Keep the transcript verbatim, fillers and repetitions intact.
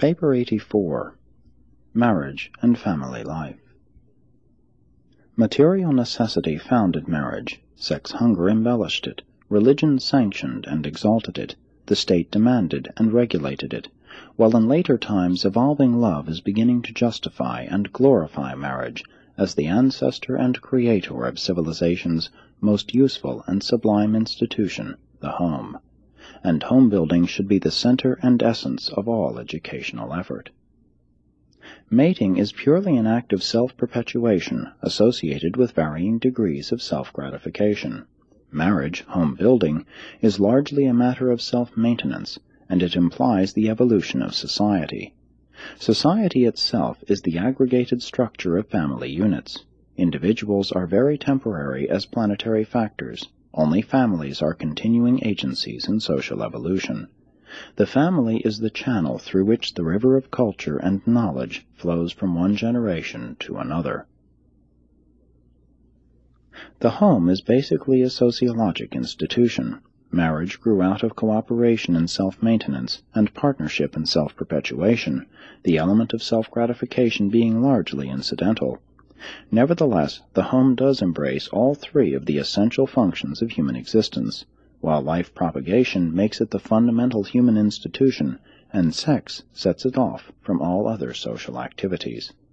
Paper eighty-four. Marriage and Family Life. Material necessity founded marriage, sex hunger embellished it, religion sanctioned and exalted it, the state demanded and regulated it, while in later times evolving love is beginning to justify and glorify marriage as the ancestor and creator of civilization's most useful and sublime institution, the home. And home building should be the center and essence of all educational effort. Mating is purely an act of self-perpetuation associated with varying degrees of self-gratification. Marriage, home building, is largely a matter of self-maintenance, and it implies the evolution of society. Society itself is the aggregated structure of family units. Individuals are very temporary as planetary factors. Only families are continuing agencies in social evolution. The family is the channel through which the river of culture and knowledge flows from one generation to another. The home is basically a sociologic institution. Marriage grew out of cooperation in self-maintenance and partnership in self-perpetuation, the element of self-gratification being largely incidental. Nevertheless, the home does embrace all three of the essential functions of human existence, while life propagation makes it the fundamental human institution, and sex sets it off from all other social activities.